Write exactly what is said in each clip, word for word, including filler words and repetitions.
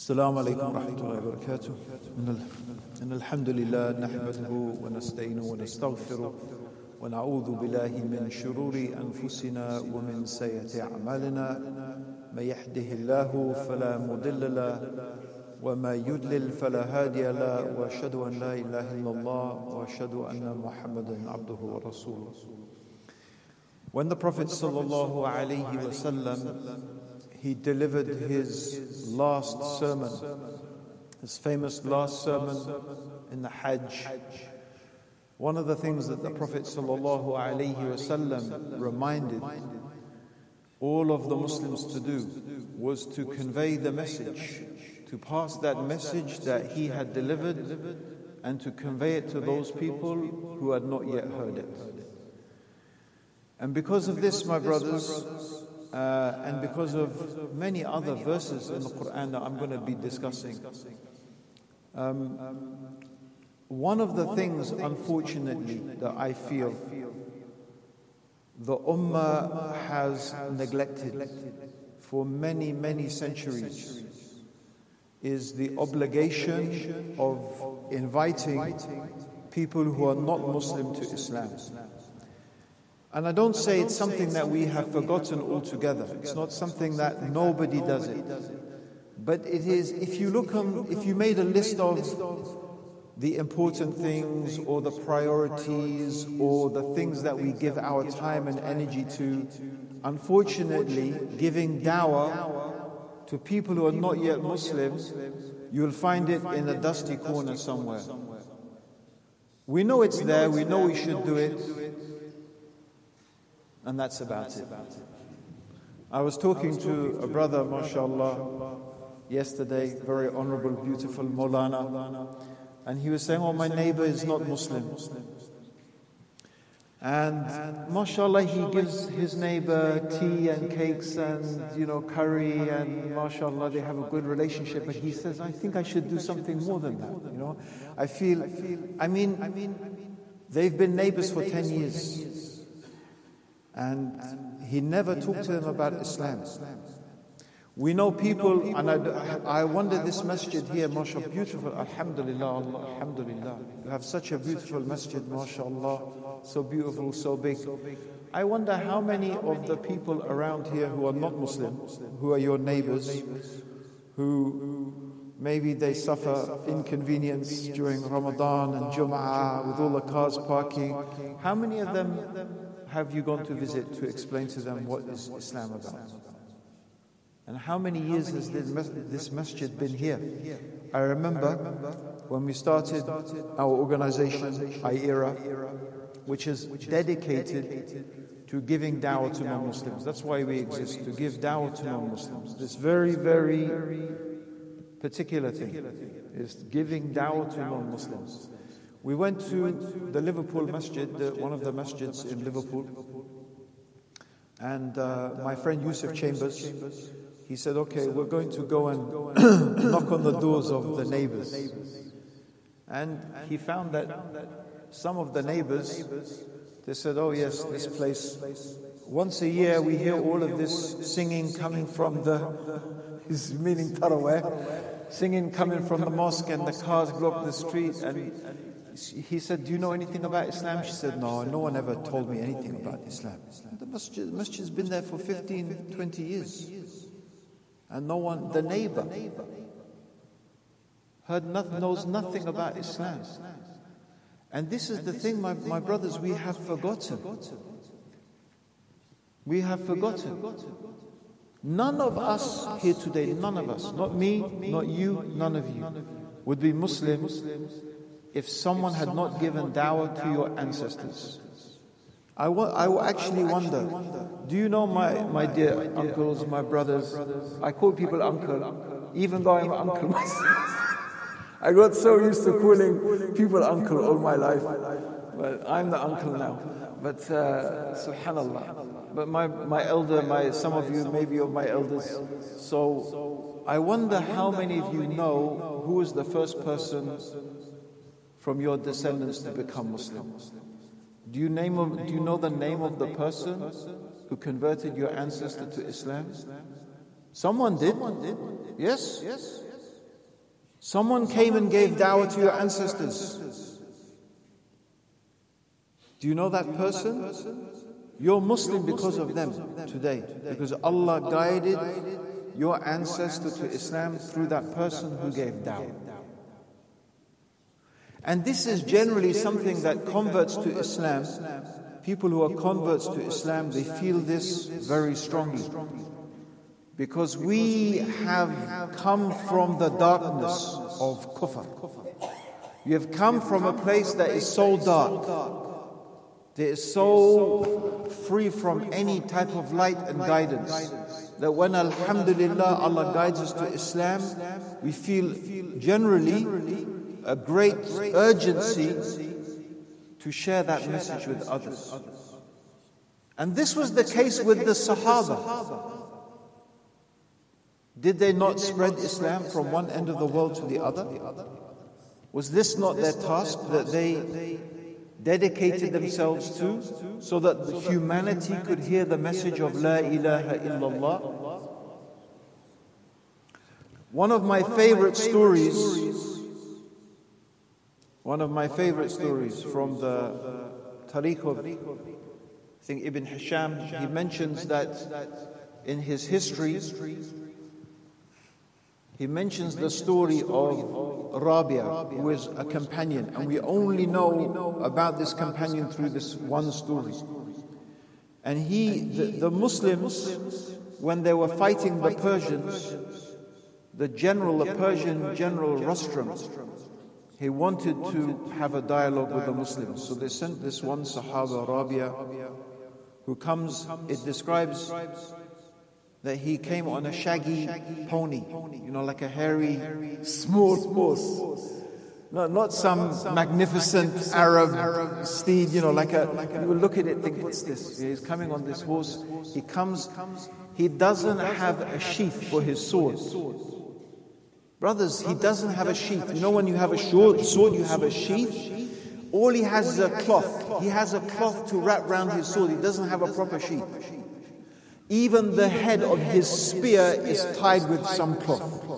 السلام عليكم ورحمة الله وبركاته. إن الحمد لله نحمده ونستعينه ونستغفره ونعوذ بالله من شرور أنفسنا ومن سيئات أعمالنا. من يهده الله فلا مضل له وما يضلل فلا هادي له، وأشهد أن لا إله إلا الله وأشهد أن محمدا عبده ورسوله. When the Prophet sallallahu alaihi wasallam he delivered his last sermon, his famous last sermon in the Hajj, one of the things that the Prophet sallallahu alaihi wasallam reminded all of the Muslims to do was to convey the message, to pass that message that he had delivered and to convey it to those people who had not yet heard it. And because of this, my brothers, uh, and because of many other verses in the Quran that I'm going to be discussing, um, one of the things, unfortunately, that I feel the Ummah has neglected for many, many centuries is the obligation of inviting people who are not Muslim to Islam. And I don't say it's something that we have forgotten altogether. It's not something that nobody does it. But it is, if you look on, if you made a list of the important things or the priorities or the things that we give our time and energy to, unfortunately, giving dawah to people who are not yet Muslims, you'll find it in a dusty corner somewhere. We know it's there, we know we should do it, and that's about it. I was talking to a brother, mashallah, yesterday, very honorable, beautiful Maulana, and he was saying, oh, my neighbor is not Muslim. And mashallah, he gives his neighbor tea and cakes and, you know, curry, and mashallah, they have a good relationship. But he says, I think I should do something more than that, you know. I feel, I mean, they've been neighbors for ten years. And he never talked to them about Islam. We know people, and I, I wonder this masjid here, mashallah, beautiful, alhamdulillah, Allah, alhamdulillah. You have such a beautiful masjid, mashallah, so beautiful, so big. I wonder how many of the people around here who are not Muslim, who are your neighbors, who maybe they suffer inconvenience during Ramadan and Jum'ah with all the cars parking, how many of them have you gone to visit to explain to them what is Islam about? And how many years has this masjid been here? I remember when we started our organization, I E R A, which is dedicated to giving dawah to non-Muslims. That's why we exist, to give dawah to non-Muslims. This very, very particular thing is giving dawah to non-Muslims. We went to the Liverpool Masjid, the, one of the masjids in Liverpool, and uh, my friend Yusuf Chambers, he said, okay, we're going to go and knock on the doors of the neighbors. And he found that some of the neighbors, they said, oh yes, this place, once a year we hear all of this singing coming from the, he's meaning Taraweh, singing coming from the mosque, and the cars block the street. And he said, do you know anything about Islam? She said, no, no one ever told me anything about Islam. The masjid, the masjid's been there for fifteen, twenty years. And no one, the neighbor, heard nothing, knows nothing about Islam. And this is the thing, my, my brothers, we have forgotten. We have forgotten. None of us here today, none of us, not me, not you, none of you, would be Muslims if someone had not given dawah to your ancestors. I, wa- I will actually wonder, do you know my, my dear uncles, my brothers? I call people uncle, even though I'm an uncle myself. I got so used to calling people uncle all my life. But I'm the uncle now. But uh, subhanallah. But my, my elder, my some of you maybe are my elders. So I wonder how many of you know who is the first person from your descendants to become Muslim. Do you name of, do you know the name of the person who converted your ancestor to Islam? Someone did. Yes. Someone came and gave da'wah to your ancestors. Do you know that person? You're Muslim because of them today. Because Allah guided your ancestor to Islam through that person who gave da'wah. And this is generally something that converts to Islam, people who are converts to Islam, they feel this very strongly. Because we have come from the darkness of kufr. You have come from a place that is so dark, that is so free from any type of light and guidance, that when alhamdulillah Allah guides us to Islam, we feel generally a great urgency to share that message with others. And this was the case with the Sahaba. Did they not spread Islam from one end of the world to the other? Was this not their task that they dedicated themselves to, so that humanity could hear the message of La ilaha illallah? One of my favorite stories, one of my favorite stories from the Tariq of, I think Ibn Hisham, he mentions that in his history, he mentions the story of Rabia, who is a companion, and we only know about this companion through this one story. And he, the, the Muslims, when they were fighting the Persians, the general, the Persian general Rustam, he wanted to have a dialogue with the Muslims. So they sent this one Sahaba, Rabia, who comes, it describes that he came on a shaggy pony, you know, like a hairy, smooth horse. No, not some magnificent Arab steed, you know, like a, you will look at it and think, what's this? He's coming on this horse. He comes, he doesn't have a sheath for his sword. Brothers, he doesn't have a sheath. You know, when you have a sword, you have a sheath. All he has is a cloth. He has a cloth to wrap around his sword. He doesn't have a proper sheath. Even the head of his spear is tied with some cloth.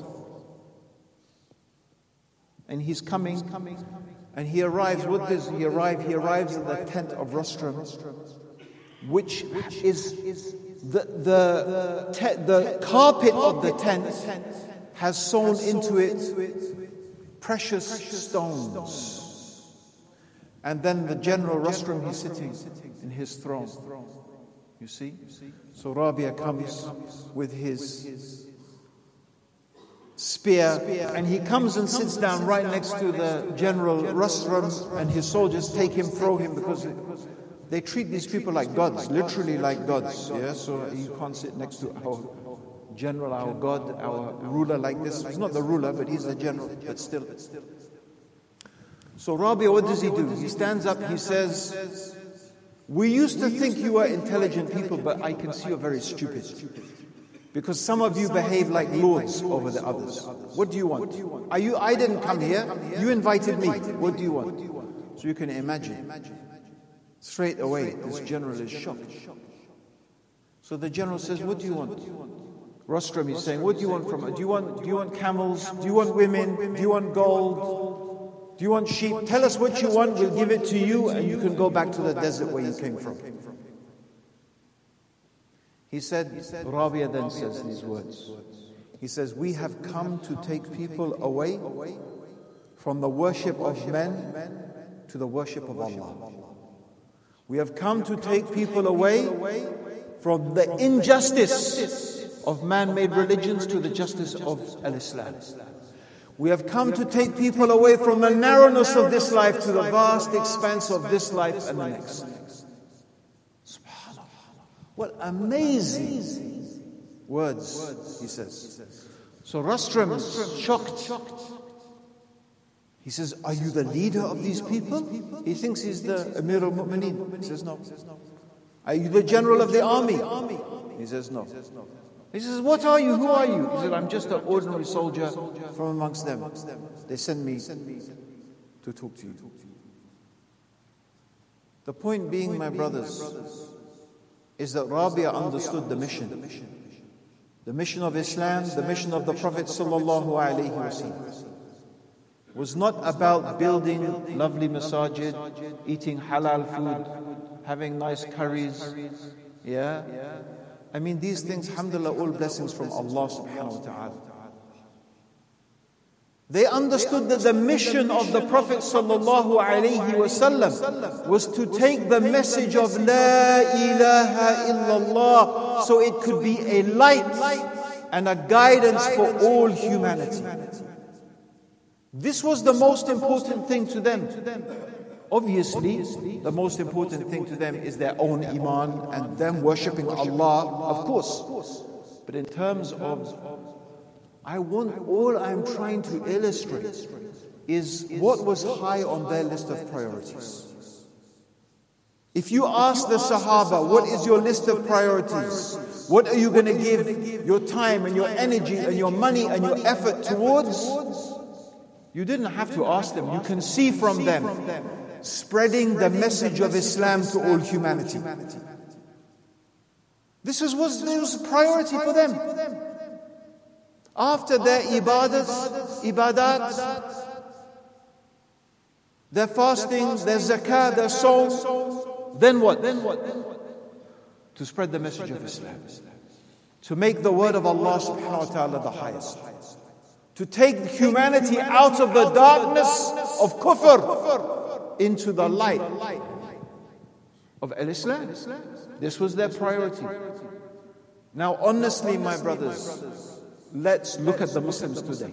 And he's coming, and he arrives. What does he arrive? He arrives at the tent of Rustam, which is the the te- the carpet of the tent has sewn into it precious stones. And then the general Rustam, he's sitting in his throne. You see? So Rabia comes with his spear, and he comes and sits down right next to the general Rustam, and his soldiers take him, throw him, because they treat these people like gods, literally like gods. Yeah, so you can't sit next to our general, our god, our ruler like this. He's not the ruler, but he's the general, but still. So Rabia, what does he do? He stands up, he says, we used to think you were intelligent people, but I can see you're very stupid. Because some of you behave like lords over the others. What do you want? Are you? I didn't come here. You invited me. What do you want? So you can imagine. Straight away, this general is shocked. So the general says, what do you want? Rustam is saying, what do you want from us? Do you want, do you want camels? Do you want women? Do you want gold? Do you want sheep? Tell us what you want, we'll give it to you, and you can go back to the desert where you came from. He said, Rabia then says these words. He says, we have come to take people away from the worship of men to the worship of Allah. We have come to take people away from the injustice of man-made religions to the justice of al-Islam. We have come to take people away from the narrowness of this life to the vast expanse of this life and the next. SubhanAllah. What amazing words, he says. So Rustam is shocked. He says, are you the leader of these people? He thinks he's the Amir al-Mu'mineen. He says, no. Are you the general of the army? He says, no. He says, what are you? Who are you? He said, I'm just an ordinary soldier from amongst them. They send me to talk to you. The point being, my brothers, is that Rabia understood the mission. The mission of Islam, the mission of the Prophet sallallahu alaihi wasallam. was not about building lovely masajid, eating halal food, having nice curries. Yeah? I mean, these things, alhamdulillah, all blessings from Allah subhanahu wa ta'ala. They understood that the mission of the Prophet sallallahu alaihi wasallam was to take the message of La ilaha illallah so it could be a light and a guidance for all humanity. This was the most important thing to them. Obviously, the most important thing to them is their own iman and them worshipping Allah, of course. But in terms of, I want, all I'm trying to illustrate is what was high on their list of priorities. If you ask the Sahaba, what is your list of priorities? What are you going to give your time and your energy and your money and your effort towards? You didn't have to ask them. You can see from them spreading the message of Islam to all humanity. This is, was, this was a priority for them. After their ibadat, ibadat, their fasting, their zakah, their sawm, then what? Then what? To spread the message of Islam. To make the word of Allah subhanahu wa ta'ala the highest. To take humanity out of the darkness of kufr into the light of al-Islam. This was their priority. Now honestly, my brothers, let's look at the Muslims today.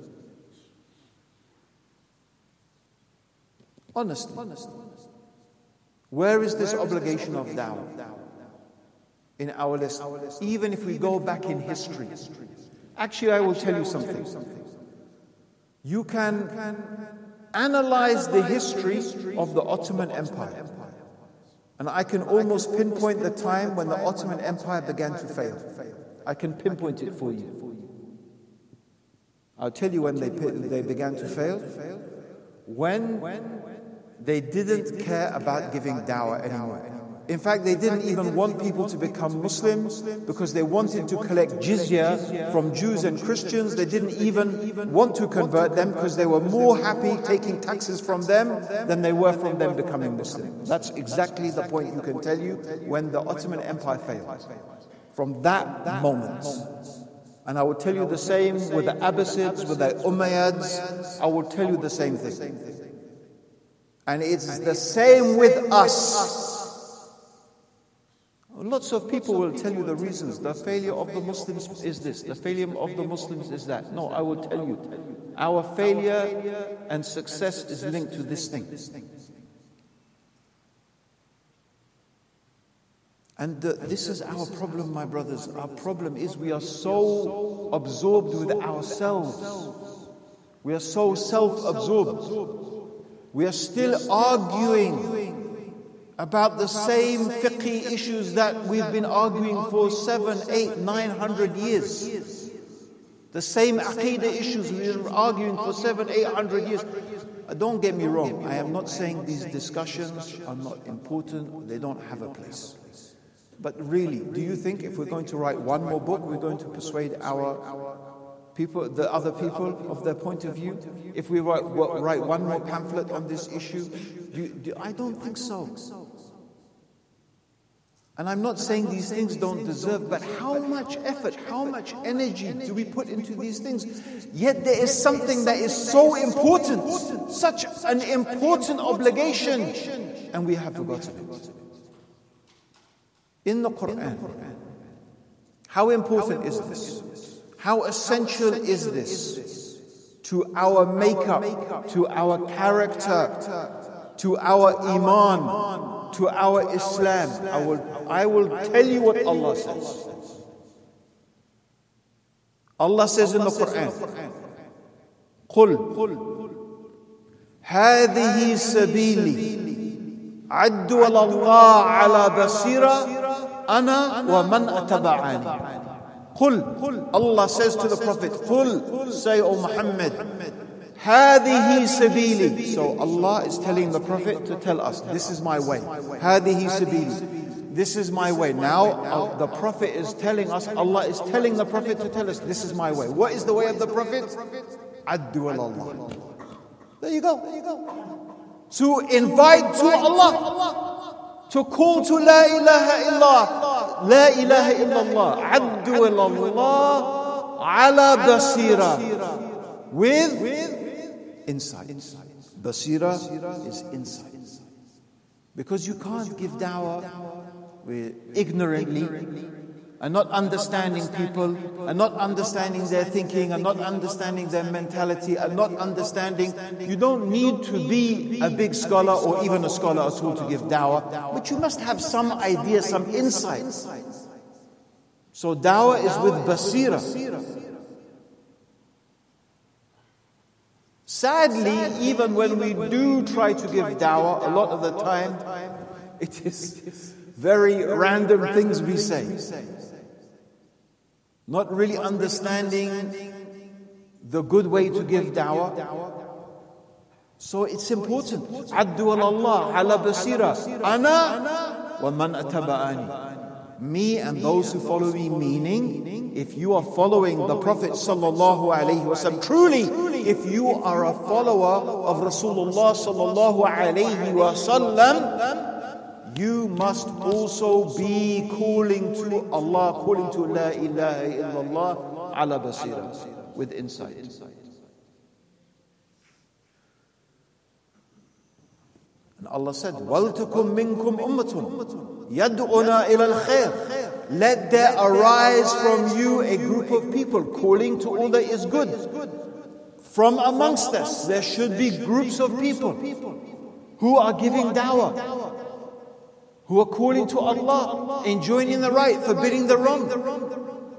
Honestly, where is this obligation of da'wah in our list? Even if we go back in history. Actually, I will tell you something. You can analyze the history of the Ottoman Empire. And I can almost pinpoint the time when the Ottoman Empire began to fail. I can pinpoint it for you. I'll tell you when they, they began to fail. When they didn't care about giving da'wah anymore. In fact, they didn't even want people to become Muslims because they wanted to collect jizya from Jews and Christians. They didn't even want to convert them because they were more happy taking taxes from them than they were from them becoming Muslim. That's exactly the point you can tell you when the Ottoman Empire failed. From that moment. And I will tell you the same with the Abbasids, with the Umayyads. I will tell you the same thing. And it's the same with us. Lots of people will tell you the reasons. The failure of the Muslims is this. The failure of the Muslims is that. No, I will tell you. Our failure and success is linked to this thing. And the, this is our problem, my brothers. Our problem is we are so absorbed with ourselves. We are so self-absorbed. We are still arguing about the same fiqh issues that we've been arguing for seven, eight, nine hundred years. The same aqidah issues we've been arguing for seven, eight hundred years. Don't get me wrong. I am not saying these discussions are not important. They don't have a place. But really, do you think if we're going to write one more book, we're going to persuade our people, the other people, of their point of view? If we write, write one more pamphlet on this issue, do, do, I don't think so. And I'm not saying these things don't deserve, but how much effort, how much energy do we put into these things? Yet there is something that is so important, such an important obligation, and we have forgotten it. In the Quran, how important is this? How essential is this to our makeup, to our character, to our iman, to our Islam? I will, I will tell you what Allah says. Allah says in the Quran, قُلْ هَذِهِ سَبِيلِي عَدُّ اللَّهِ عَلَى بَصِيرَةٍ أَنَا وَمَنْ أَتَبَعَنِي. Qul, Allah says to the Prophet, Qul, say, O Muhammad, Hadihi sabili. So Allah is telling the Prophet to tell us, this is my way. Hadihi sabili. This is my way. Now uh, the Prophet is telling us, Allah is telling the Prophet to tell us, this is my way. What is the way of the Prophet? Addu Allah. There you go. There you go. To invite to Allah. To call to La ilaha illallah. La ilaha illallah. Addu ilallah ala basira. With insight. Basira is insight. Because you can't give da'wah ignorantly and not understanding people and not understanding their thinking and not understanding their mentality and not understanding. You don't need to be a big scholar or even a scholar at all to give da'wah, but you must have some idea, some insight. So da'wah is with basira. Sadly, even when we do try to give da'wah, a lot of the time, it is very random things we say. Not really understanding the good way to give da'wah. So it's important. Addu Allah ala basira. Ana wa man ataba'ani. Me and those who follow me, meaning, if you are following the Prophet sallallahu alaihi wasallam, truly, if you are a follower of Rasulullah sallallahu alaihi wasallam, you must also be calling to Allah, calling to La ilaha illallah ala basira, with insight. And Allah said, وَلْتَكُمْ مِنْكُمْ أُمَّةٌ يَدْعُونَ إِلَى الْخَيْرِ. Let there arise from you a group of people calling to all that is good. From amongst us, there should be groups of people who are giving da'wah, who are calling to Allah, enjoining the right, forbidding the wrong.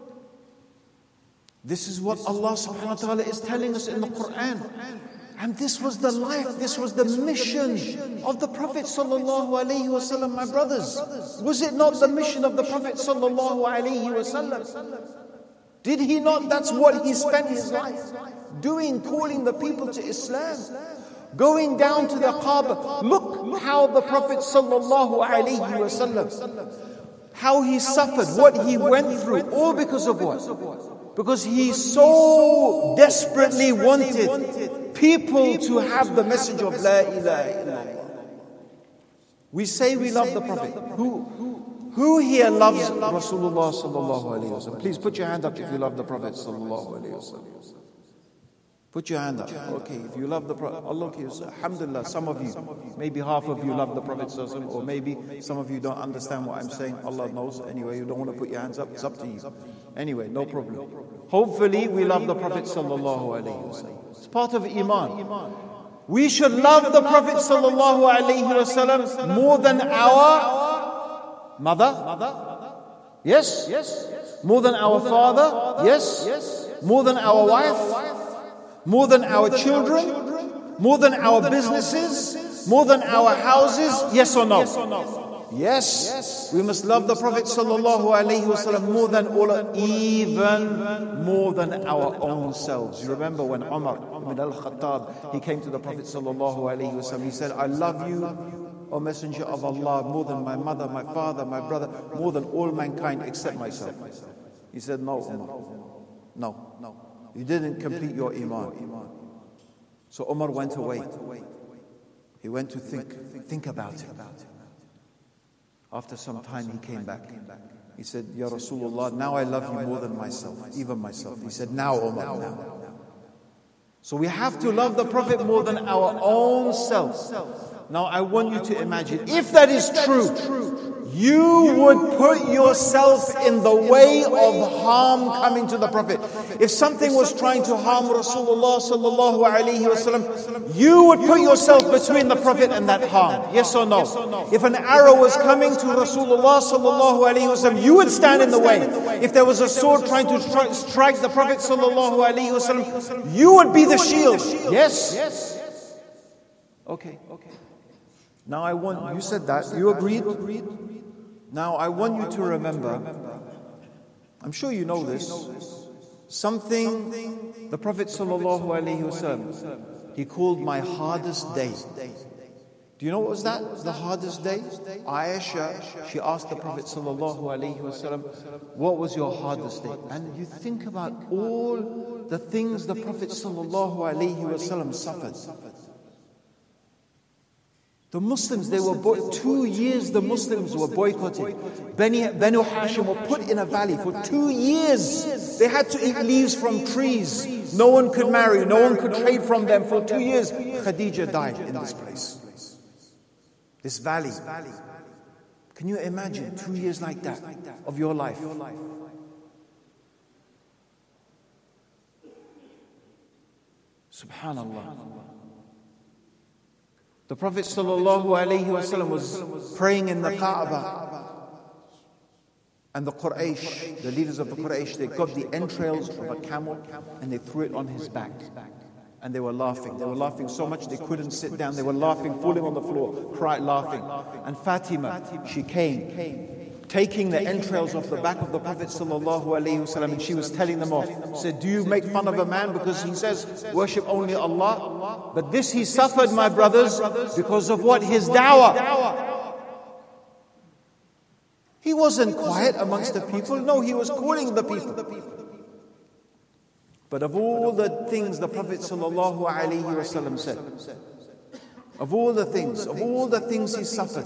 This is what Allah subhanahu wa ta'ala is telling us in the Quran. And this was the life, this was the mission of the Prophet sallallahu alaihi wasallam, my brothers. Was it not the mission of the Prophet sallallahu alaihi wasallam? Did he not? That's what he spent his life doing, calling the people to Islam. Going down to the Kaaba. Look how the Prophet sallallahu alaihi wasallam, how he suffered, what he went through, all because of what? Because he so desperately wanted people to have the message of La ilaha illallah. We say we love the Prophet. Who, who here loves Rasulullah sallallahu alaihi wasallam? Please put your hand up if you love the Prophet sallallahu alaihi wasallam. Put your hand up. Okay, if you love the Prophet, Allah, okay, alhamdulillah, some of you, maybe half of you love the Prophet sallallahu alaihi wasallam, or maybe some of you don't understand what I'm saying. Allah knows. Anyway, you don't want to put your hands up, it's up to you. Anyway, no problem. Hopefully we love the Prophet sallallahu alaihi wasallam. It's part of Iman. We should love the Prophet sallallahu alaihi wasallam more than our mother. Yes. More than our father. Yes. More than our wife. More than our children. More than our businesses. More than our houses. Yes or no? Yes. We must love the Prophet sallallahu alaihi wasallam more than all, even more than our own selves. You remember when Umar ibn al-Khattab, he came to the Prophet sallallahu alaihi wasallam. He said, I love you, O Messenger of Allah, more than my mother, my father, my brother, more than all mankind except myself. He said, no, Umar. No, no. You didn't complete your Iman. So Umar went away. He went to think, think about it. After some time he came back. He said, Ya Rasulullah, now I love you more than myself, even myself. He said, now Umar, now. So we have to love the Prophet more than our own selves. Now I want you to imagine, if that is true, you would put yourself in the way of harm coming to the Prophet. If something was trying to harm Rasulullah sallallahu alaihi wasallam, you would put yourself between the Prophet and that harm. Yes or no? If an arrow was coming to Rasulullah sallallahu alaihi wasallam, you would stand in the way. If there was a sword trying to stri- strike the Prophet sallallahu alaihi wasallam, you would be the shield. Yes. Okay. Now I want, you said that, you agreed? Now I want you to remember, I'm sure you know this, something the Prophet sallallahu alaihi wasallam, he called my hardest day. Do you know what was that? The hardest day? Aisha, she asked the Prophet sallallahu alaihi wasallam, what was your hardest day? And you think about all the things the Prophet sallallahu alaihi wasallam suffered. The Muslims, they were, bo- two years the Muslims were boycotted. Bani, Banu Hashim were put in a valley for two years. They had to eat leaves from trees. No one could marry, no one could trade from them for two years. Khadija died in this place. This valley. Can you imagine two years like that of your life? Subhanallah. The Prophet sallallahu alaihi wasallam was praying in the Kaaba, and the Quraysh, the leaders of the Quraysh, they got the entrails of a camel and they threw it on his back. And they were laughing. They were laughing so much they couldn't sit down. They were laughing, falling on the floor, crying, laughing. And Fatima, she came, taking the entrails off the back of the Prophet sallallahu alaihi wasallam, and she was telling them off. Said, do you make fun of a man because he says worship only Allah? But this he suffered, my brothers, because of what? His da'wah. He wasn't quiet amongst the people. No, he was calling the people. But of all the things the Prophet sallallahu alaihi wasallam said, of all the things, of all the things he suffered,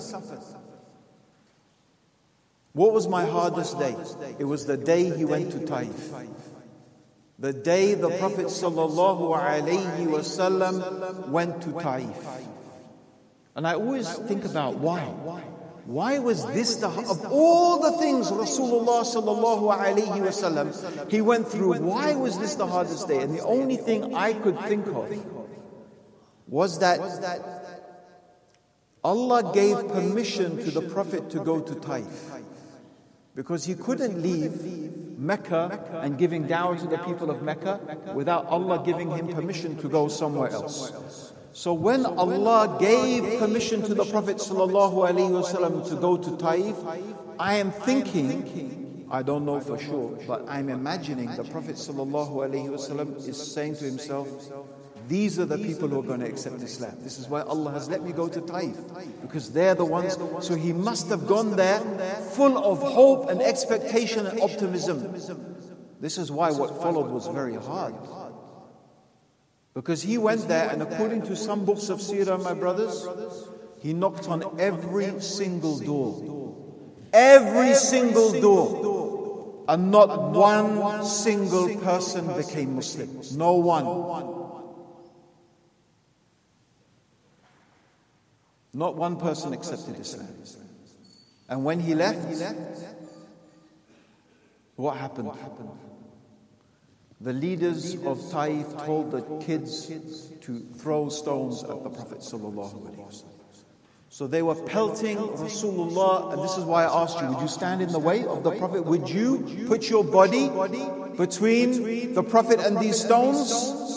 what was my hardest day? It was the day he went to Taif. The day the Prophet sallallahu alaihi wasallam went to Taif. And I always think about why. Why was this the, of all the things Rasulullah sallallahu alaihi wasallam he went through, why was this the hardest day? And the only thing I could think of was that Allah gave permission to the Prophet to go to Taif. Because he couldn't leave Mecca and giving da'wah to the people of Mecca without Allah giving him permission to go somewhere else. So when Allah gave permission to the Prophet sallallahu alaihi wasallam to go to Taif, I am thinking, I don't know for sure, but I'm imagining the Prophet sallallahu alaihi wasallam is saying to himself, these are the people who are going to accept Islam. This is why Allah has let me go to Taif, because they're the ones. So he must have gone there full of hope and expectation and optimism. This is why what followed was very hard. Because he went there, and according to some books of Seerah, my brothers, he knocked on every single door. Every single door. And not one single person became Muslim. No one. Not one person accepted Islam. And when he left, what happened? The leaders of Taif told the kids to throw stones at the Prophet sallallahu alaihi wasallam. So they were pelting Rasulullah, and this is why I asked you, would you stand in the way of the Prophet? Would you put your body between the Prophet and these stones?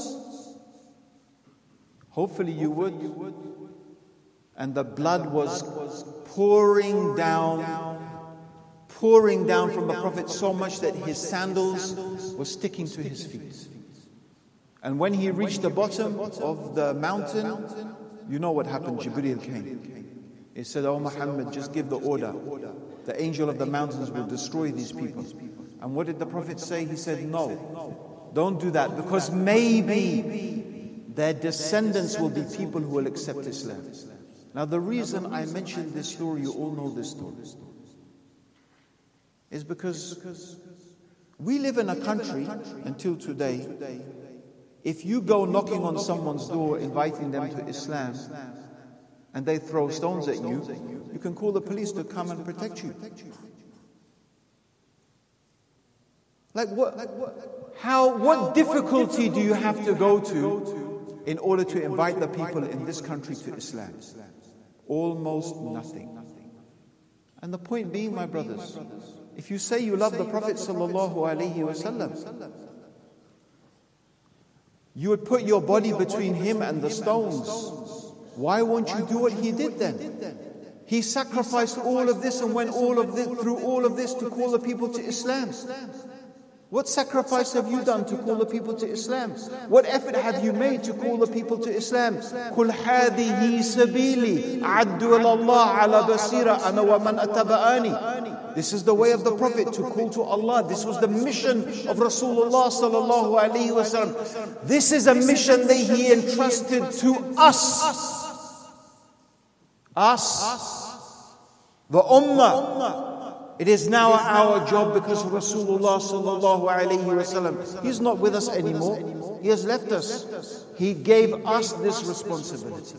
Hopefully you would. And the blood was pouring down, pouring down from the Prophet so much that his sandals were sticking to his feet. And when he reached the bottom of the mountain, you know what happened? Jibreel came. He said, "Oh Muhammad, just give the order. The angel of the mountains will destroy these people." And what did the Prophet say? He said, "No, don't do that, because maybe their descendants will be people who will accept Islam." Now the reason I mentioned this story, you all know this story, is because we live in a country until today, if you go knocking on someone's door inviting them to Islam and they throw stones at you, you can call the police to come and protect you. Like what? How? What difficulty do you have to go to in order to invite the people in this country to Islam? Almost nothing. And the point being, my brothers, if you say you love the Prophet sallallahu alaihi wasallam, you would put your body between him and the stones. Why won't you do what he did then? He sacrificed all of this and went all of this, through all of this to call the people to Islam. What sacrifice have you done to call the people to Islam? What effort have you made to call the people to Islam? قُلْ هَذِهِ سَبِيلِي عَدُّ اللَّهَ عَلَى بَصِيرَةٍ أَنَا وَمَنْ أَتَّبَعَنِي. This is the way of the Prophet, to call to Allah. This was the mission of Rasulullah sallallahu alaihi wasallam. This is a mission that he entrusted to us. Us, the Ummah, it is now our job, because Rasulullah sallallahu alayhi wasallam, he's not with us anymore. He has left us. He gave us this responsibility.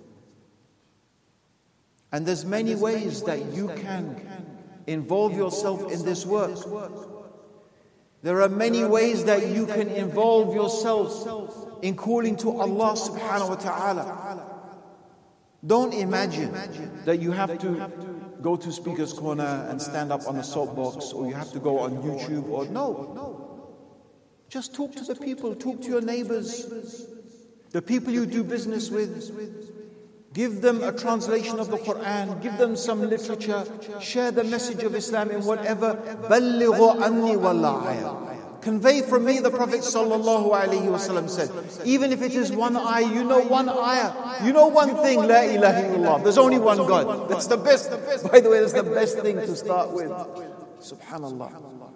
And there's many ways that you can involve yourself in this work. There are many ways that you can involve yourself in calling to Allah subhanahu wa ta'ala. Don't imagine that you have to go to Speaker's Corner and stand up on a soapbox, or you have to go on YouTube, or no. Just talk to the people, talk to your neighbors, the people you do business with. Give them a translation of the Quran, give them some literature, share the message of Islam in whatever. بَلِّغُوا عَنِّي وَاللَّهِ. Convey from me, the Prophet sallallahu alaihi wasallam said, even if it is one ayah, you know one ayah, you know one thing, La ilaha illallah, there's only one God. That's the best, by the way, that's the best thing to start with. Subhanallah.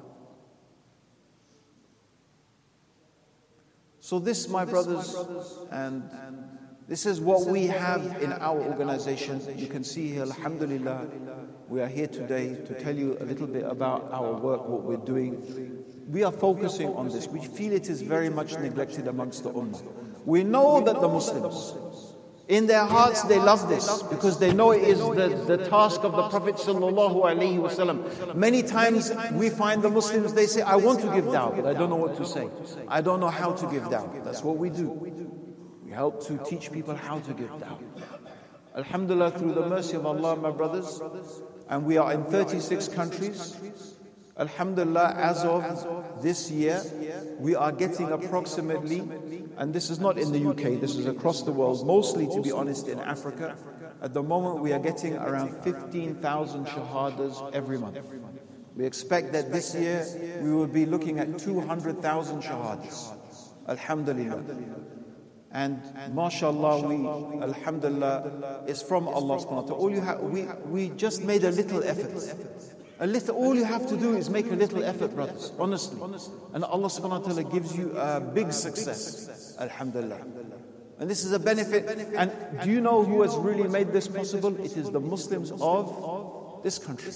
So this, my brothers, and this is what we have in our organization. You can see here, alhamdulillah, we are here today to tell you a little bit about our work, what we're doing. We are focusing on this. We feel it is very much neglected amongst the Ummah. We know that the Muslims, in their hearts, they love this because they know it is the, the task of the Prophet sallallahu alaihi wasallam. Many times we find the Muslims, they say, I want to give da'wah, but I don't know what to say. I don't know how to give da'wah. That's what we do. We help to teach people how to give da'wah. Alhamdulillah, through the mercy of Allah, my brothers, and we are in thirty-six countries. Alhamdulillah, as of this year, we are getting approximately, and this is not in the U K, this is across the world, mostly, to be honest, in Africa. At the moment, we are getting around fifteen thousand shahadas every month. We expect that this year, we will be looking at two hundred thousand shahadas. Alhamdulillah. And mashallah, we, alhamdulillah, is from Allah subhanahu wa ta'ala. All you have, we, we just made a little effort. A little, all you have to do is make a little effort, brothers, honestly. And Allah subhanahu wa ta'ala gives you a big success. Alhamdulillah. And this is a benefit. And do you know who has really made this possible? It is the Muslims of this country.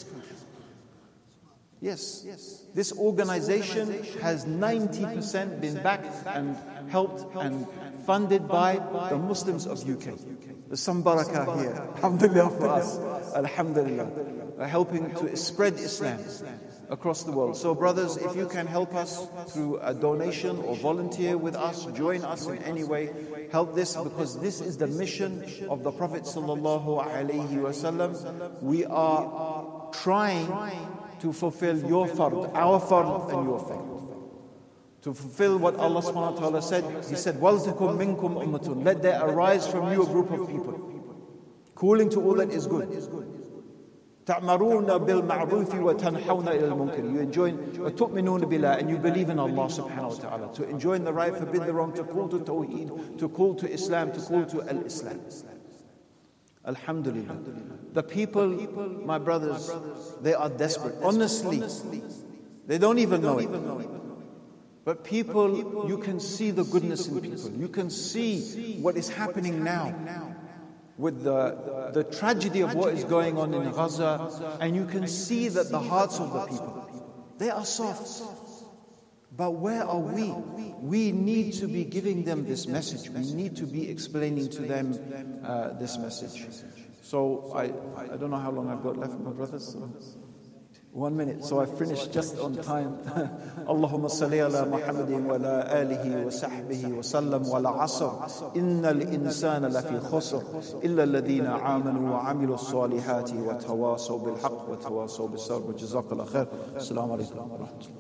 Yes. This organization has ninety percent been backed and helped and funded by the Muslims of U K. There's some barakah here. Alhamdulillah for us. Alhamdulillah. We're helping to spread Islam across the world. So brothers, if you can help us through a donation or volunteer with us, join us in any way, help this, because this is the mission of the Prophet sallallahu alaihi wasallam. We are trying to fulfill your fard, our fard and your fard. To fulfill what Allah subhanahu wa ta'ala said. He said, وَلْتَكُمْ مِنْكُمْ أُمَّةٌ. Let there arise from you a group of people, calling to all that is good. تَعْمَرُونَ بِالْمَعْرُوفِ وَتَنْحَوْنَ إِلَى الْمُنْكَرِ. You enjoin, وَتُؤْمِنُونَ بِاللَّهِ, and you believe in Allah subhanahu wa ta'ala. To enjoin the right, forbid the wrong, to call to Tawheed, to call to Islam, to call to Al-Islam. Alhamdulillah. The people, my brothers, they are desperate. Honestly, they don't even know it. But people, you can see the goodness in people. You can see what is happening now with the, the tragedy of what is going on in Gaza. And you can see that the hearts of the people, they are soft. But where are we? We need to be giving them this message. We need to be explaining to them uh, this message. So I, I don't know how long I've got left, my brothers. So one minute, so I finished just on time. Allahumma salli ala Muhammadin wa ala alihi wa sahbihi wa sallam wa la asr. Inna al-insana lafi khusr. Illa alladhina amanu wa amilu as-salihati wa tawasaw bil haqq wa tawasaw bis sabr. Jazakallah khair. Assalamu alaikum wa rahmatullah.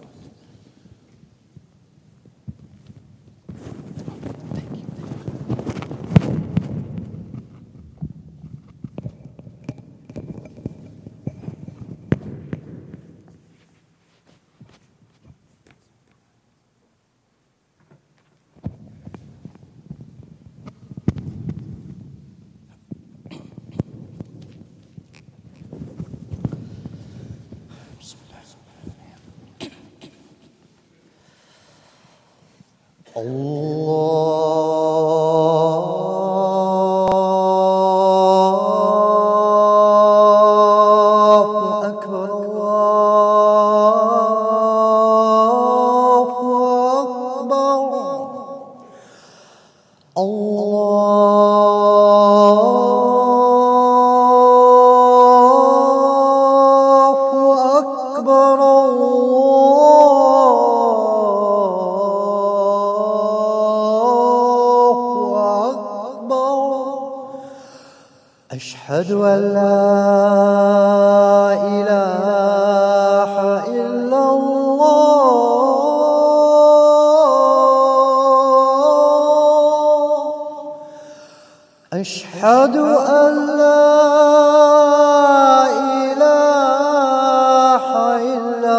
Allah أشهد أن لا إله إلا الله أشهد أن لا إله إلا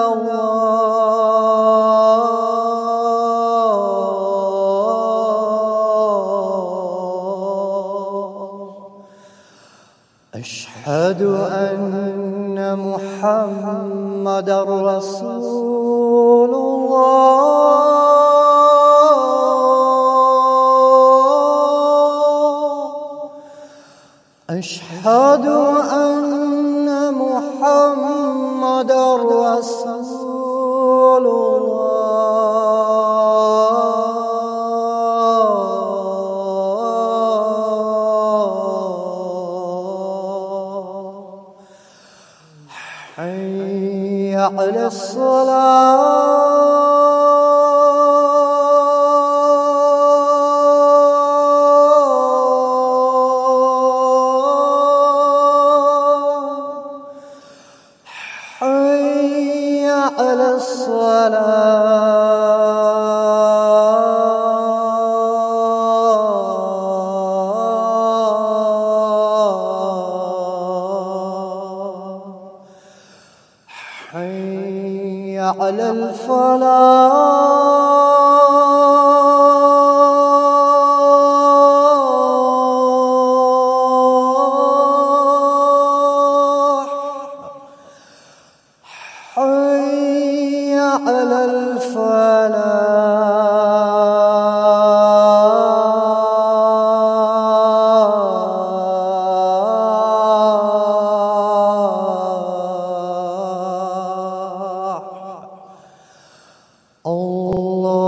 الله أشهد أن محمدًا رسول الله أشهد أن محمدًا رسول الله حي على الصلاة حي على الصلاة حي على الفلاح حي على الفلاح الله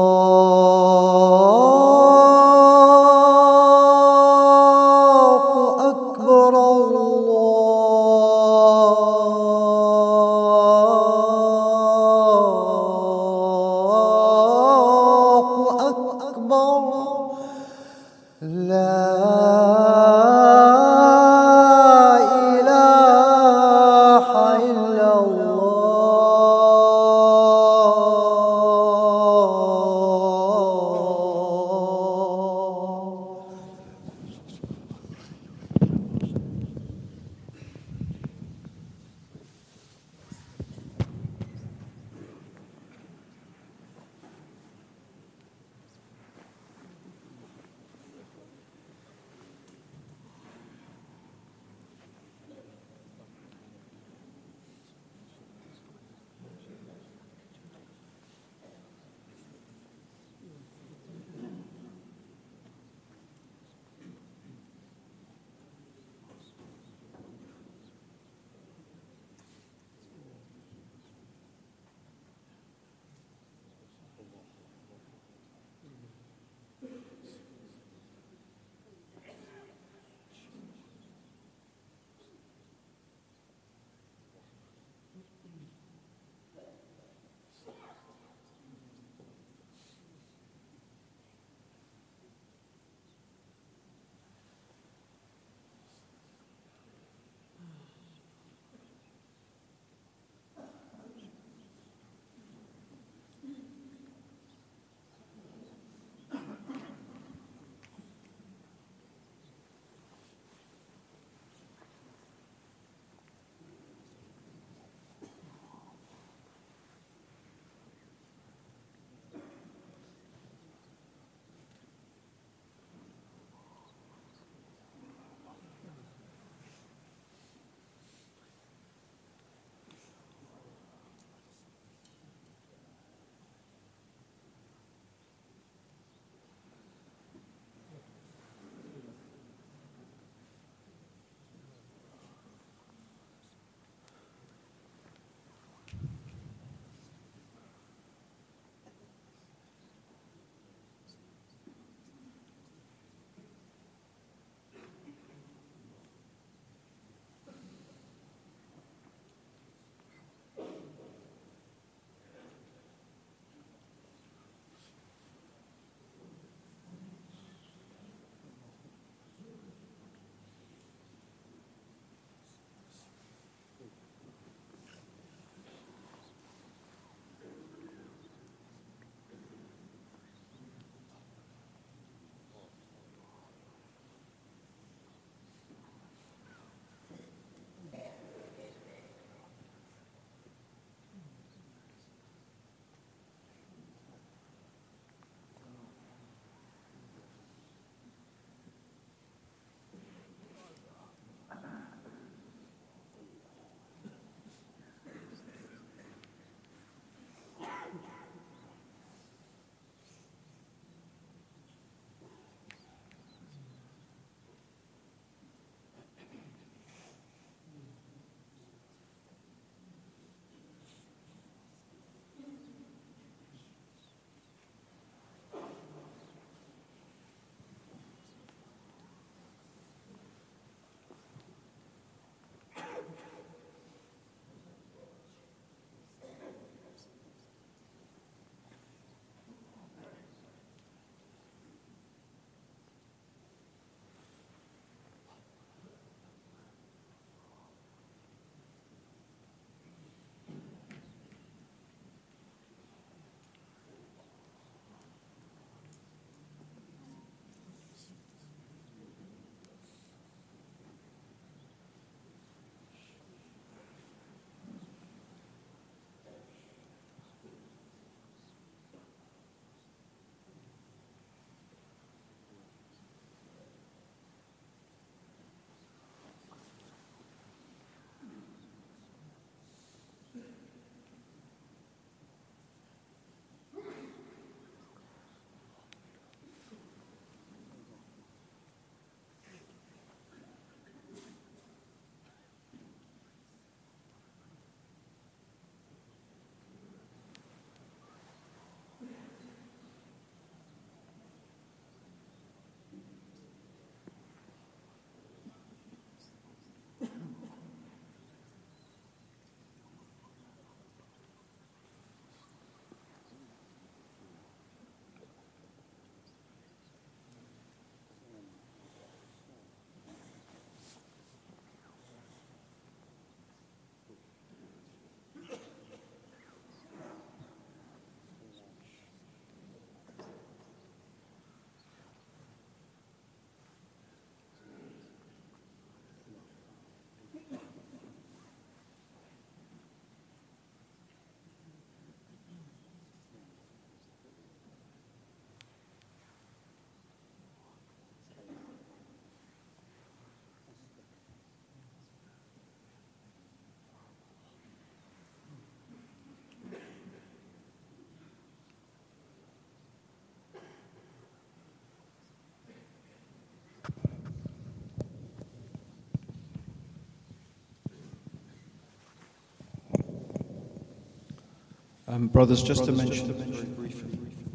Um, brothers, just to mention very briefly,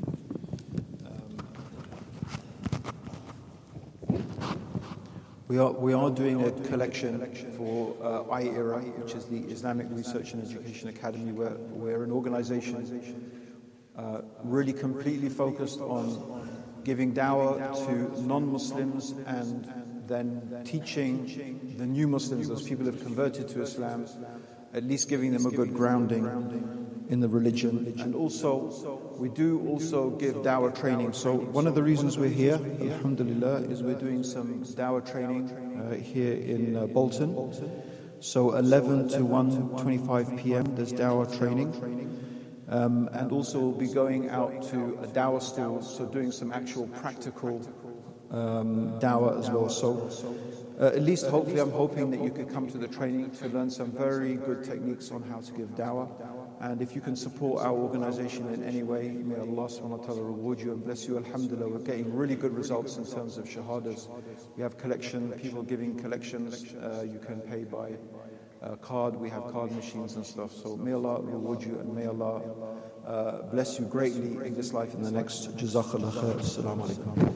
um, we are we are doing a collection for uh, I E R A, which is the Islamic Research and Education Academy. Where we're an organisation uh, really completely focused on giving dawah to non-Muslims and then teaching the new Muslims, those people who have converted to Islam, at least giving them a good grounding in the religion. And also, we do also give dawah training. So one of the reasons we're here, alhamdulillah, is we're doing some dawah training uh, here in uh, Bolton. So eleven to one twenty-five p m there's dawah training. Um, and also we'll be going out to a dawah stall, so doing some actual practical um, dawah as well. So uh, at least hopefully I'm hoping that you could come to the training to learn some very good techniques on how to give dawah. And if you can support our organization in any way, may Allah subhanahu wa ta'ala reward you and bless you. Alhamdulillah, we're getting really good results in terms of shahadas. We have collection, people giving collections. Uh, you can pay by uh, card. We have card machines and stuff. So may Allah reward you and may Allah uh, bless you greatly in this life and the next. Jazakallah khair. Assalamu alaikum.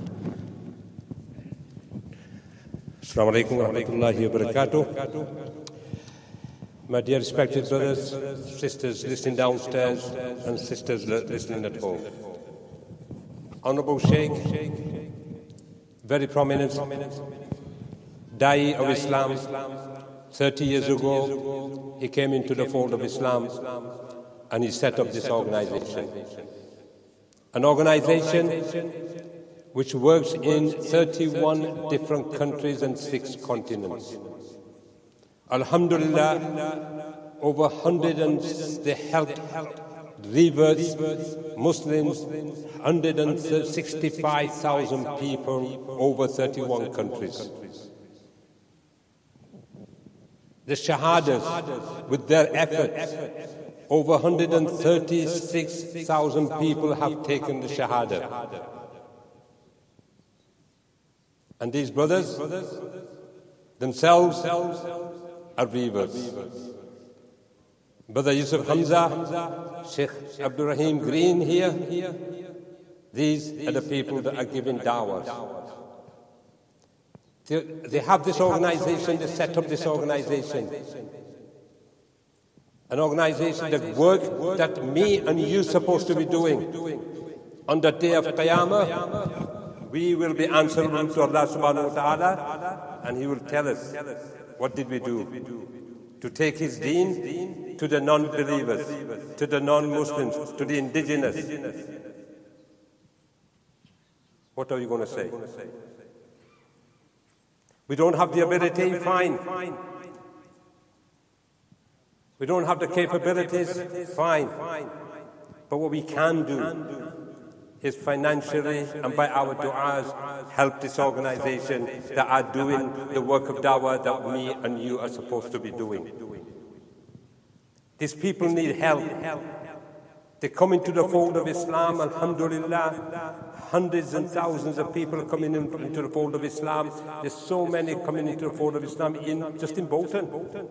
Assalamu alaikum wa rahmatullahi wa barakatuh. My dear respected brothers, sisters listening downstairs and sisters listening at home. Honorable Sheikh, very prominent Da'i of Islam. thirty years ago, he came into the fold of Islam and he set up this organization. An organization which works in thirty-one different countries and six continents. Alhamdulillah, over one hundred and they helped rivers, Muslims, one hundred sixty-five thousand people, over thirty-one countries. The Shahadas, with their efforts, over one hundred thirty-six thousand people have taken the Shahada. And these brothers themselves are weavers. Brother Yusuf Hamza, Sheikh Abdul Rahim Green here, these are the people that are giving dawahs. They, they have this organization, they set up this organization. An organization that work that me and you are supposed to be doing. On the day of Qiyamah, we will be answerable to Allah subhanahu wa ta'ala, and He will tell us, what did we do? To take His deen to the non-believers, to the non-Muslims, to the indigenous. What are you going to say? We don't have the ability, fine. We don't have the capabilities, fine. But what we can do is financially and by our du'as help this organization that are doing the work of dawah that me and you are supposed to be doing. These people need help. They come into the fold of Islam, alhamdulillah. Hundreds and thousands of people are coming in, into the fold of Islam. There's so many coming into the fold of Islam in just in Bolton.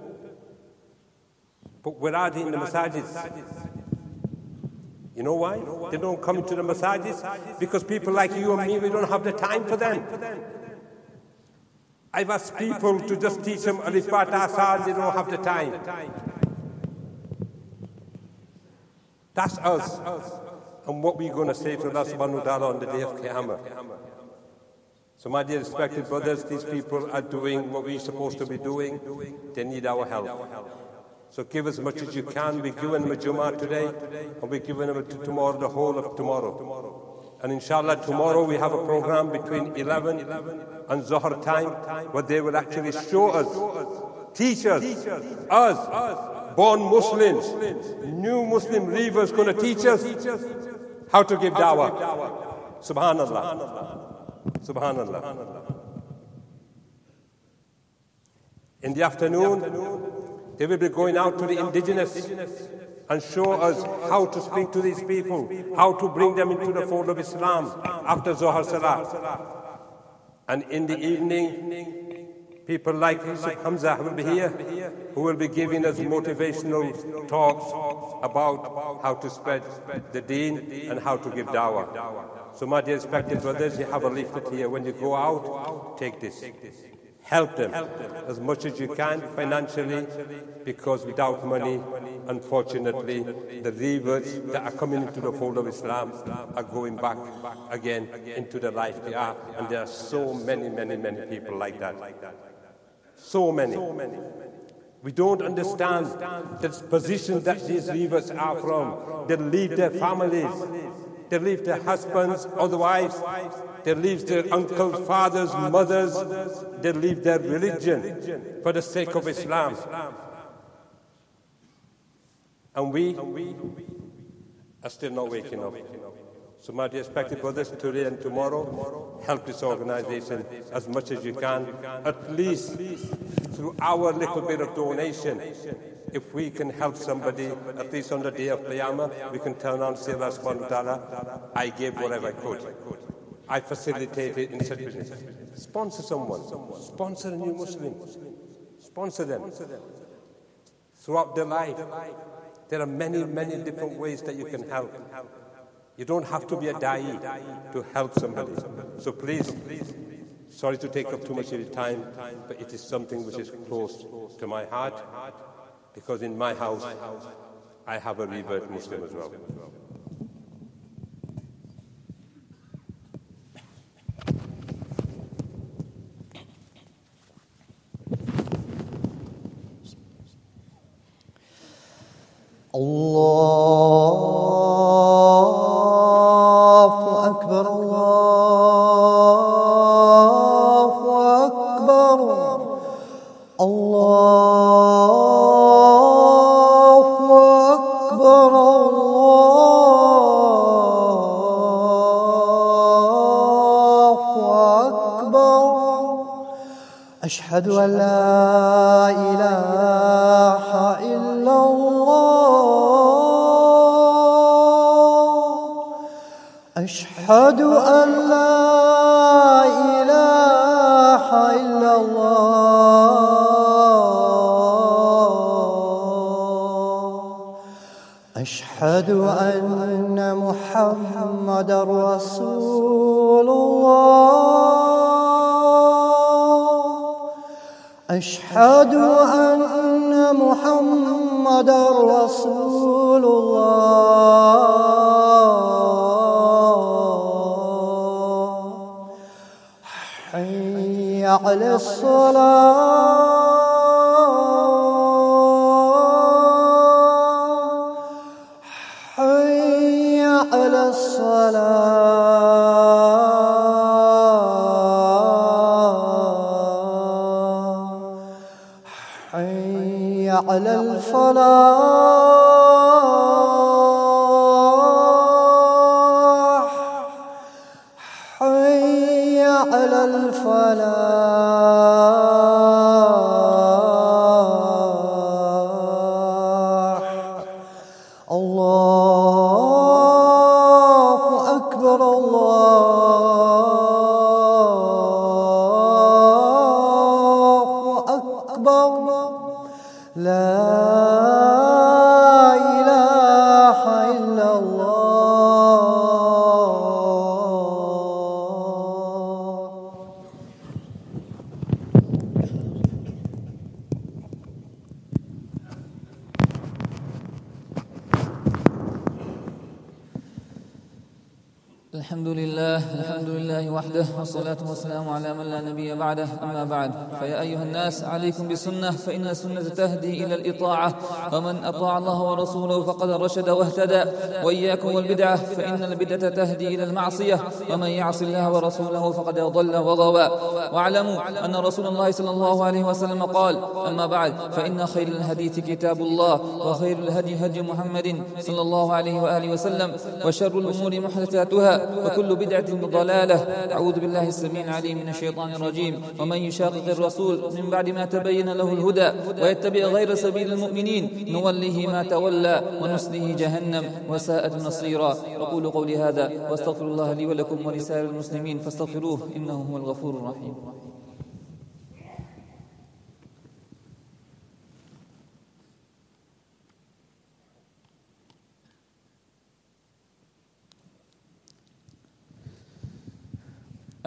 But where are they in the masajids? You know why? They don't come into the masajids? Because people like you and me, we don't have the time for them. I've asked people to just teach them Alif Ba Ta Sa, they don't have the time. That's us. And what we're going to say to Allah subhanahu wa ta'ala on the day of Qiyamah. So my dear respected brothers, these people are doing what we're supposed to be doing. They need our help. So give as much as you can. We're giving them a Jummah today, and we're giving them to tomorrow, the whole of tomorrow. And inshallah, tomorrow we have a program between eleven and Zohar time, where they will actually show us, teach us, us, born Muslims, new Muslim reavers going to teach us how to give dawah. Subhanallah. Subhanallah. In the afternoon, they will be going out to the indigenous and show us how to speak to these people, how to bring them into the fold of Islam after Zohar Salah. And in the evening, People like Yusuf Hamza will be here, who will be giving us motivational talks about how to spread the deen and how to give dawah. So my dear respected brothers, you have a leaflet here. When you go out, take this. Help them as much as you can financially, because without money, unfortunately, the reverts that are coming into the fold of Islam are going back again into the life they are. And there are so many, many, many people like that. So many. We don't understand the position that these reverts are from. They leave their families. They leave their husbands or the wives. They leave their uncles, fathers, mothers. They leave their religion for the sake of Islam. And we are still not waking up. So my dear respected brothers, today and tomorrow, help this organization as much as you can, at least through our little bit of donation. If we can help somebody, at least on the day of Qiyamah, we can turn around and say, Allah subhanahu wa ta'ala, I gave whatever I could. I facilitated in such business. Sponsor someone. Sponsor a new Muslim. Sponsor them. Throughout their life, there are many, many different ways that you can help. You don't have to be a da'i to help somebody. So please, sorry to take up too much of your time, but it is something which is close to my heart, because in my house, I have a revert Muslim as well. الله أكبر الله أكبر الله أكبر الله أكبر أشهد أن لا إله إلا أشهد أن لا إله إلا الله أشهد أن محمدًا رسول الله أشهد أن محمدًا رسول الله حي على الصلاة حي على الصلاة حي على الفلاح حي على الفلاح الله أكبر الله أكبر لا إله إلا الله الحمد لله الحمد لله وحده والصلاة والسلام على من لا نبي بعده. أما بعد، فيا أيها الناس عليكم بالسنة، فإن السنة تهدي إلى الإطاعة، ومن أطاع الله ورسوله فقد رشد واهتدى. وإياكم والبدعة، فإن البدعة تهدي إلى المعصية، ومن يعص الله ورسوله فقد ضل وغوى. واعلموا أن رسول الله صلى الله عليه وسلم قال: أما بعد، فإن خير الحديث كتاب الله، وخير الهدي هدي محمد صلى الله عليه وآله وسلم، وشر الأمور محدثاتها، وكل بدعة ضلالة. أعوذ بالله السميع العليم من الشيطان الرجيم. ومن يشاقق الرسول من بعد ما تبين له الهدى ويتبع غير سبيل المؤمنين نوله ما تولى ونصله جهنم وساءت مصيرا. أقول قولي هذا واستغفر الله لي ولكم ولسائر المسلمين فاستغفروه إنه هو الغفور الرحيم.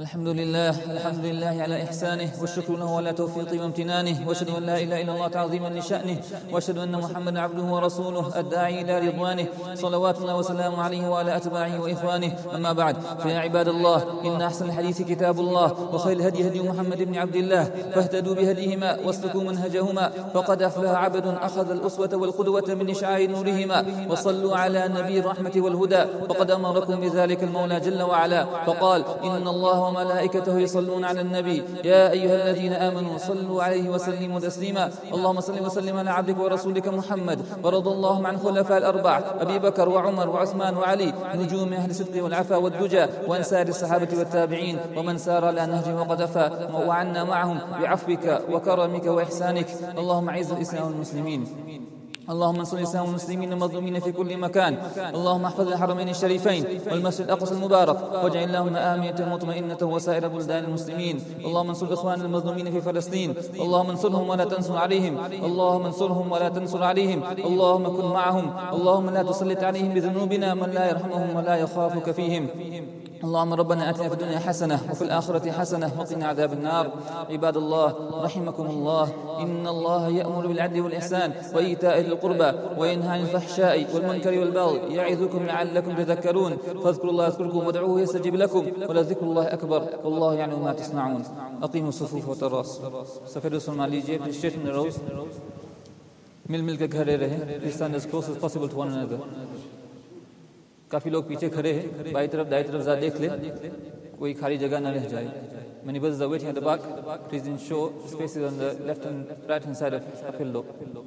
الحمد لله الحمد لله على إحسانه، والشكر له على توفيقه وامتنانه، وأشهد أن لا إله إلا الله تعظيما لشأنه، وأشهد أن محمدا عبده ورسوله الداعي إلى رضوانه، صلوات الله وسلامه عليه وعلى أتباعه وإخوانه. أما بعد، فيا عباد الله، إن أحسن الحديث كتاب الله، وخير الهدي هدي محمد بن عبد الله، فاهتدوا بهديهما واسلكوا منهجهما، فقد أفلح عبد أخذ الأسوة والقدوة من إشعاع نورهما. وصلوا على نبي الرحمة والهدى، وقد أمركم بذلك المولى جل وعلا، فقال: إن الله وملائكته يصلون على النبي يا أيها الذين آمنوا صلوا عليه وسلموا تسليما. اللهم صل وسلم على عبدك ورسولك محمد. ورضى اللهم عن خلفاء الأربع أبي بكر وعمر وعثمان وعلي، نجوم أهل الصدق والعفا والدجى، وأن سائر الصحابة والتابعين ومن سار على نهجهم وقتفى، وعنا معهم بعفوك وكرمك وإحسانك. اللهم أعز الإسلام والمسلمين، اللهم انصر الإسلام والمسلمين المظلومين في كل مكان. اللهم احفظ الحرمين الشريفين والمسجد الأقصى المبارك، واجعل اللهم آمنة مطمئنة وسائر بلدان المسلمين. اللهم انصر إخواننا المظلومين في فلسطين، اللهم انصرهم ولا تنصر عليهم، اللهم انصرهم ولا تنصر عليهم، اللهم كن معهم، اللهم لا تسلط عليهم بذنوبنا من لا يرحمهم ولا يخافك فيهم. اللهم ربنا آتنا في الدنيا حسنة وفي الآخرة حسنة وقنا عذاب النار. عباد الله رحمكم الله، إن الله يأمر بالعدل والإحسان وإيتاء ذي القربى وينهى عن الفحشاء والمنكر والبغي، يعظكم لعلكم تذكرون. فاذكروا الله يذكركم وادعوه يستجب لكم، ولذكر الله أكبر، والله يعلم ما تصنعون. أقيموا الصفوف والتراص. सफेद रस्म मान लीजिए, please straighten the rows. मिल मिल के खड़े रहें. Please stand as close as possible to one another. काफी लोग पीछे खड़े हैं, बाई तरफ दाई तरफ जा देख ले, कोई खाली जगह न रह जाए. Many brothers are waiting at the back. Please ensure spaces on the left and right hand side of the field.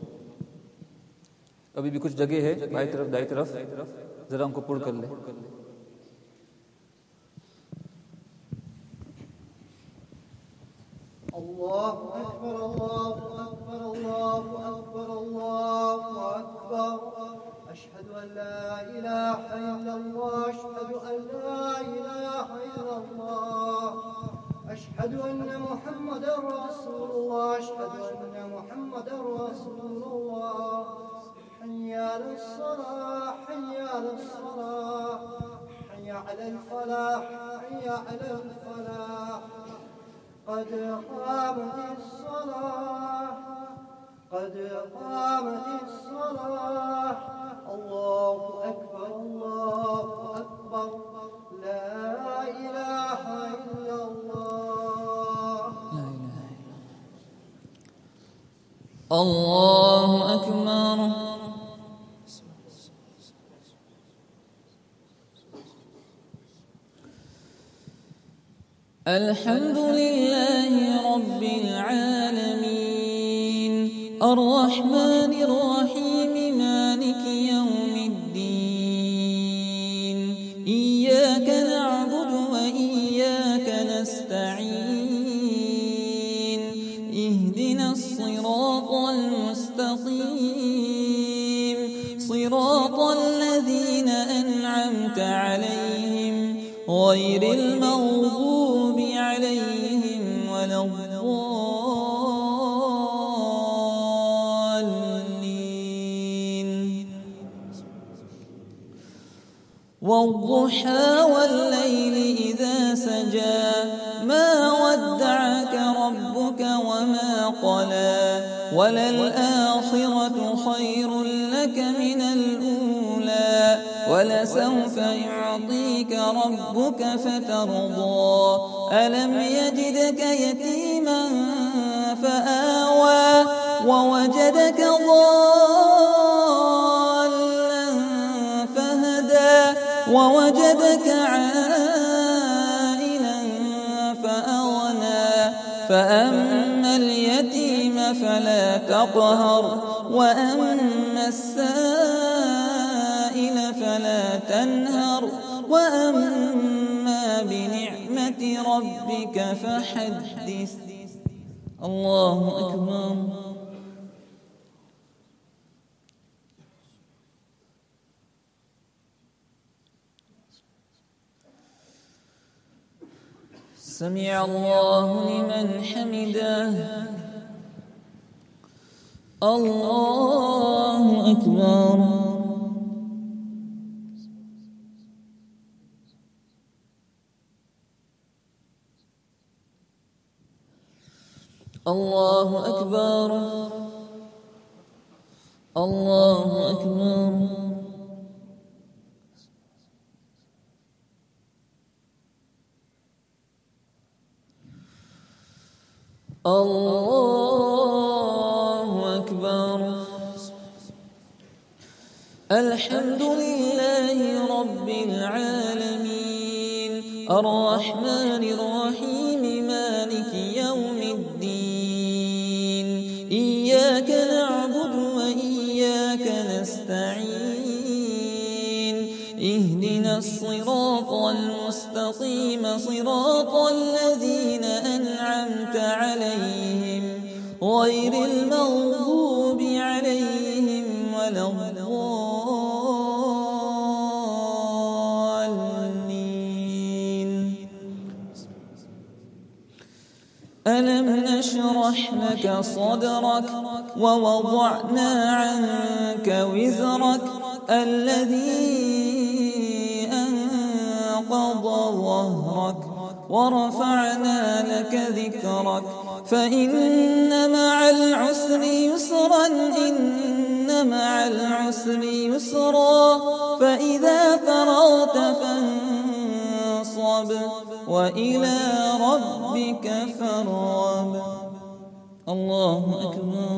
अभी भी कुछ जगह है बाई तरफ दाई तरफ, जरा उनको पुर कर ले. الله أكبر الله أكبر الله أكبر الله أكبر. أشهد أن لا إله إلا الله أشهد أن لا إله إلا الله أشهد أن محمدا رسول الله أشهد أن محمدا رسول الله. حي على الصلاة حي على الصلاة حي على الفلاح حي على الفلاح. قد قامت الصلاة قد قامت الصلاة. الله أكبر الله أكبر لا إله إلا الله. الله أكبر. الحمد لله رب العالمين، الرحمن الرحيم، مالك يوم الدين. إياك نعبد وإياك نستعين، اهدنا الصراط المستقيم، صراط الذين أنعمت عليهم غير المغضوب عليهم ولا الضالين. والضحى والليل إذا سجى، ما ودعك ربك وما قلى، وللآخرة خير لك من الأولى، ولسوف يعطيك ربك فترضى. ألم يجدك يتيما فآوى، ووجدك ضالا فهدى، ووجدك عائلا فأغنى. فأما اليتيم فلا تقهر، وأما السائل فلا تنهر، وأما بنعمة ربك فحدث. الله أكبر. سمع الله لمن حمده. الله أكبر. الله أكبر الله أكبر الله أكبر. الحمد لله رب العالمين الرحمن الرحيم مالك يوم الدين إياك نعبد وإياك نستعين اهدنا الصراط المستقيم صراط الذين أنعمت عليهم غير المغضوب عليهم ولا الضالين. ألم نشرح لك صدرك ووضعنا عنك وزرك الذي أنقض ظهرك ورفعنا لك ذكرك فإن مع العسر يسرا إن مع العسر يسرا فإذا فرغت فانصب وإلى ربك فارغب. الله أكبر.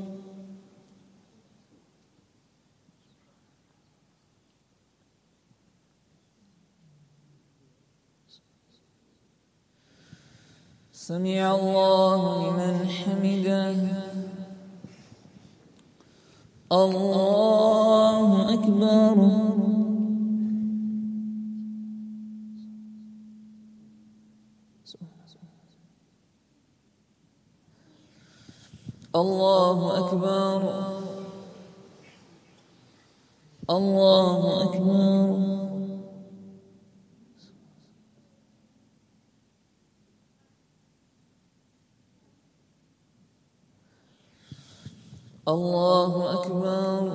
سمع الله لمن حمده. الله أكبر. الله أكبر. الله أكبر. الله أكبر.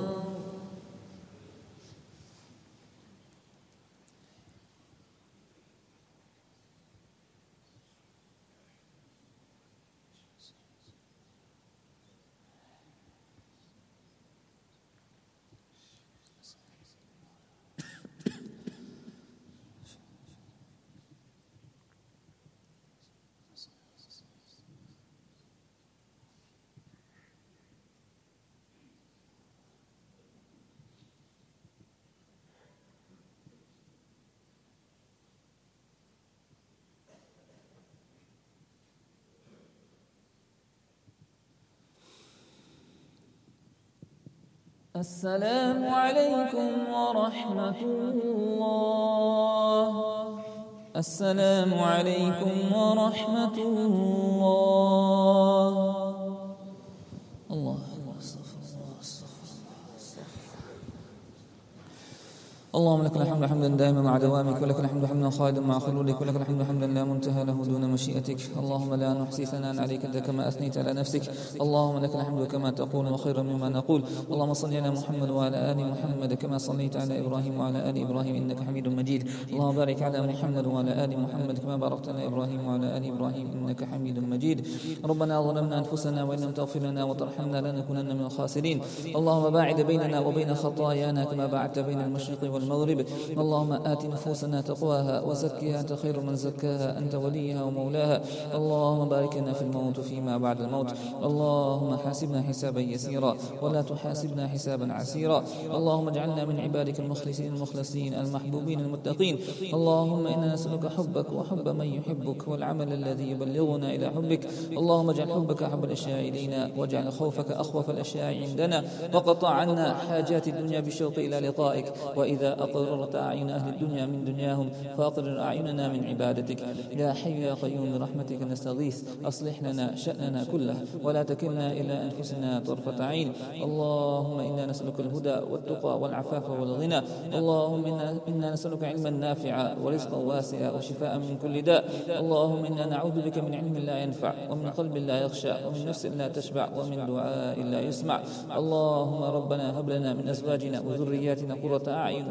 السلام عليكم ورحمة الله. السلام عليكم ورحمة الله. الله اللهم لك الحمد حمدا دائما مع دوامك ولك الحمد حمدا خالدا مع خلودك ولك الحمد حمدا لا منتهى له دون مشيئتك. اللهم لا نحصي ثناء عليك أنت كما أثنيت على نفسك. اللهم لك الحمد كما تقول وخيرا مما نقول. اللهم صل على محمد وعلى آل محمد كما صليت على إبراهيم وعلى آل إبراهيم إنك حميد مجيد. اللهم بارك على محمد وعلى آل محمد كما باركت على إبراهيم وعلى آل إبراهيم إنك حميد مجيد. ربنا ظلمنا أنفسنا وإن لم تغفر لنا وترحمنا لنكونن من الخاسرين. اللهم باعد بيننا وبين خطايانا كما باعدت بين المشرق والمغرب. اللهم آت نفوسنا تقواها وزكها أنت خير من زكاها أنت وليها ومولاها. اللهم بارك لنا في الموت فيما بعد الموت. اللهم حاسبنا حسابا يسيرا ولا تحاسبنا حسابا عسيرا. اللهم اجعلنا من عبادك المخلصين المخلصين المحبوبين المتقين. اللهم إنا نسألك حبك وحب من يحبك والعمل الذي يبلغنا إلى حبك. اللهم اجعل حبك أحب الأشياء إلينا واجعل خوفك أخوف الأشياء عندنا وقطع عنا حاجات الدنيا بالشوق إلى لقائك. وإذا أقررت أعين أهل الدنيا من دنياهم فأقرر أعيننا من عبادتك. يا حي يا قيوم برحمتك نستغيث أصلح لنا شأننا كله ولا تكلنا إلى أنفسنا طرفة عين. اللهم إنا نسألك الهدى والتقى والعفاف والغنى. اللهم إنا, إنا نسألك علما نافعا ورزقا واسعا وشفاء من كل داء. اللهم إنا نعوذ بك من علم لا ينفع ومن قلب لا يخشى ومن نفس لا تشبع ومن دعاء لا يسمع. اللهم ربنا هب لنا من أزواجنا وذرياتنا قرة أعين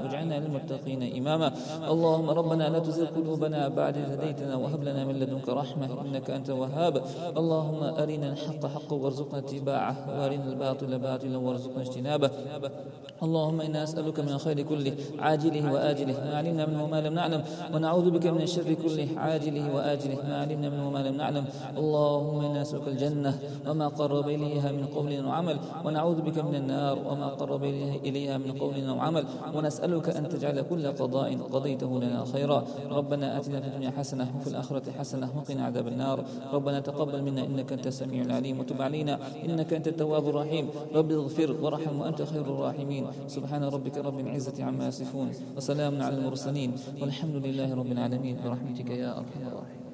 واجعلنا للمتقين إماما. اللهم ربنا لا تزغ قلوبنا بعد إذ هديتنا وهب لنا من لدنك رحمة إنك أنت الوهاب. اللهم أرنا الحق حقا وارزقنا اتباعه وأرنا الباطل باطلا وارزقنا اجتنابه. اللهم إنا نسألك من الخير كله عاجله وآجله ما علمنا منه وما لم نعلم، ونعوذ بك من الشر كله عاجله وآجله ما علمنا منه وما لم نعلم. اللهم إنا نسألك الجنة وما قرب إليها من قول وعمل، ونعوذ بك من النار وما قرب إليها من قول وعمل، ونسألك أن تجعل كل قضاء قضيته لنا خيرا. ربنا آتنا في الدنيا حسنة وفي الآخرة حسنة وقنا عذاب النار. ربنا تقبل منا إنك أنت السميع العليم، وتب علينا إنك أنت التواب الرحيم. رب اغفر وارحم وأنت خير الراحمين. سبحان ربك رب العزة عما يصفون وسلام على المرسلين والحمد لله رب العالمين برحمتك يا أرحم الراحمين.